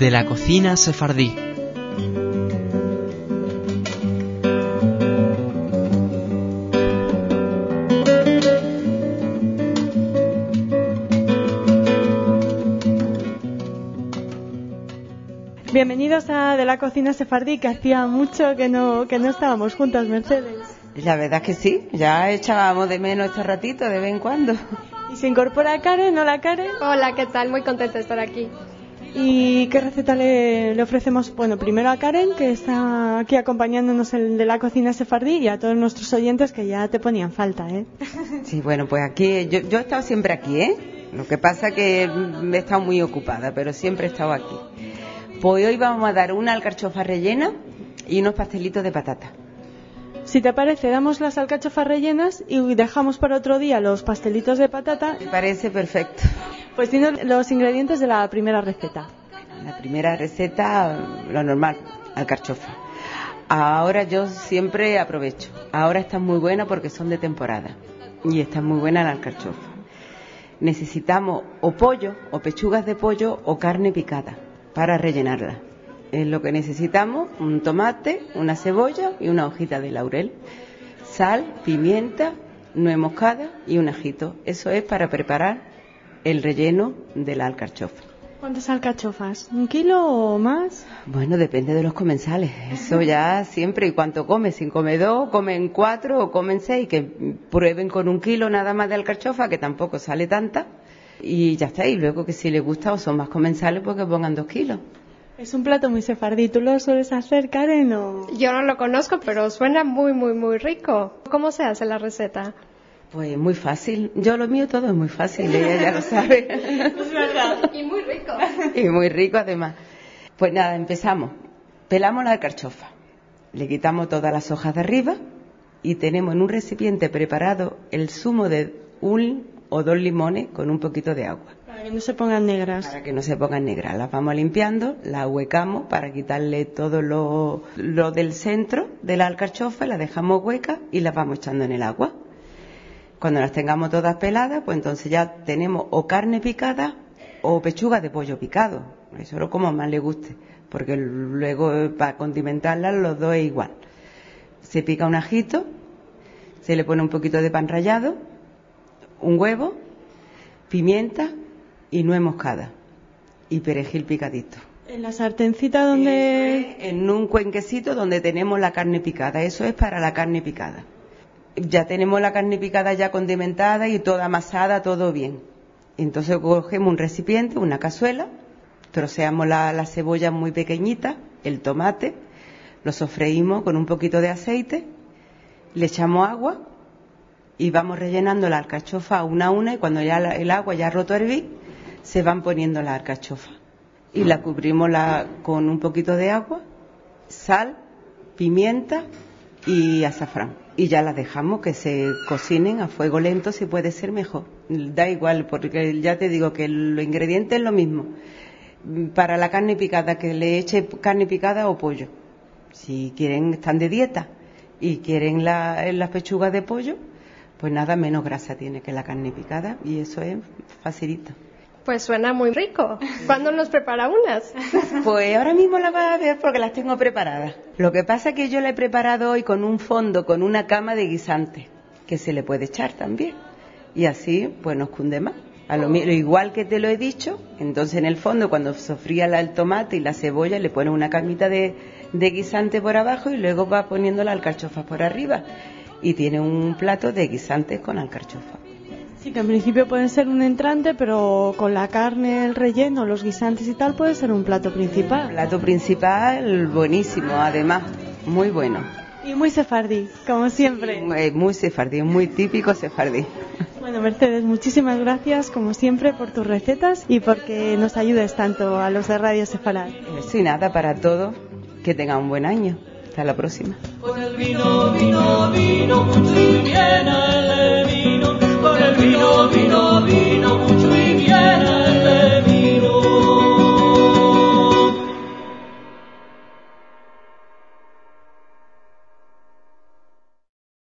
de la cocina sefardí. Bienvenidos a De la Cocina Sefardí, que hacía mucho que no estábamos juntas, Mercedes. La verdad es que sí, ya echábamos de menos este ratito de vez en cuando. Y se incorpora Karen. Hola, Karen. Hola, ¿qué tal? Muy contenta de estar aquí. ¿Y qué receta le ofrecemos? Bueno, primero a Karen, que está aquí acompañándonos en De la Cocina Sefardí, y a todos nuestros oyentes que ya te ponían falta, ¿eh? Sí, bueno, pues aquí, yo he estado siempre aquí, ¿eh? Lo que pasa que he estado muy ocupada, pero siempre he estado aquí. Pues hoy vamos a dar una alcarchofa rellena y unos pastelitos de patata. Si te parece, damos las alcachofas rellenas y dejamos para otro día los pastelitos de patata. Me parece perfecto. Pues tiene los ingredientes de la primera receta. La primera receta, lo normal, alcarchofa. Ahora yo siempre aprovecho. Ahora está muy buena porque son de temporada y está muy buena la alcarchofa. Necesitamos o pollo, o pechugas de pollo, o carne picada para rellenarla. Es lo que necesitamos: un tomate, una cebolla y una hojita de laurel, sal, pimienta, nuez moscada y un ajito. Eso es para preparar el relleno de la alcarchofa. ¿Cuántas alcachofas? ¿1 kilo o más? Bueno, depende de los comensales. Eso ya siempre. ¿Y cuánto comen? Si comen 2, comen 4 o comen 6, que prueben con 1 kilo nada más de alcarchofa, que tampoco sale tanta. Y ya está. Y luego, que si les gusta o son más comensales, pues que pongan 2 kilos. Es un plato muy sefardí. ¿Tú lo sueles hacer, Karen, o...? Yo no lo conozco, pero suena muy, muy, muy rico. ¿Cómo se hace la receta? Pues muy fácil. Yo lo mío todo es muy fácil, ella ya lo sabe. Es verdad. Y muy rico. Y muy rico además. Pues nada, empezamos. Pelamos la alcarchofa. Le quitamos todas las hojas de arriba y tenemos en un recipiente preparado el zumo de 1 o 2 limones con un poquito de agua. Para que no se pongan negras. Para que no se pongan negras. Las vamos limpiando, las ahuecamos para quitarle todo lo del centro de la alcarchofa, las dejamos huecas y las vamos echando en el agua. Cuando las tengamos todas peladas, pues entonces ya tenemos o carne picada o pechuga de pollo picado. Eso es lo como más le guste, porque luego para condimentarlas los dos es igual. Se pica un ajito, se le pone un poquito de pan rallado, un huevo, pimienta y nuez moscada y perejil picadito. ¿En la sartencita donde...? En un cuenquecito donde tenemos la carne picada. Eso es para la carne picada. Ya tenemos la carne picada ya condimentada y toda amasada, todo bien. Entonces cogemos un recipiente, una cazuela, troceamos la cebolla muy pequeñita, el tomate, lo sofreímos con un poquito de aceite, le echamos agua y vamos rellenando la alcachofa una a una, y cuando ya el agua ya ha roto a hervir, se van poniendo las alcachofas. Y la cubrimos con un poquito de agua, sal, pimienta y azafrán. Y ya las dejamos que se cocinen a fuego lento, si puede ser mejor. Da igual, porque ya te digo que los ingredientes es lo mismo. Para la carne picada, que le eche carne picada o pollo. Si quieren, están de dieta y quieren las pechugas de pollo, pues nada, menos grasa tiene que la carne picada, y eso es facilito. Pues suena muy rico. ¿Cuándo nos prepara unas? Pues ahora mismo las vas a ver porque las tengo preparadas. Lo que pasa es que yo la he preparado hoy con un fondo, con una cama de guisante, que se le puede echar también. Y así, pues nos cunde más. Igual que te lo he dicho, entonces en el fondo, cuando sofría el tomate y la cebolla, le pones una camita de guisante por abajo y luego vas poniendo la alcarchofa por arriba. Y tiene un plato de guisantes con alcarchofa. Sí, que en principio puede ser un entrante, pero con la carne, el relleno, los guisantes y tal, puede ser un plato principal. Plato principal buenísimo, además, muy bueno. Y muy sefardí, como siempre. Muy sefardí, muy típico sefardí. Bueno, Mercedes, muchísimas gracias, como siempre, por tus recetas y porque nos ayudes tanto a los de Radio Sefarad. Sin nada, para todos, que tengan un buen año. Hasta la próxima. Con el vino, mucho viene.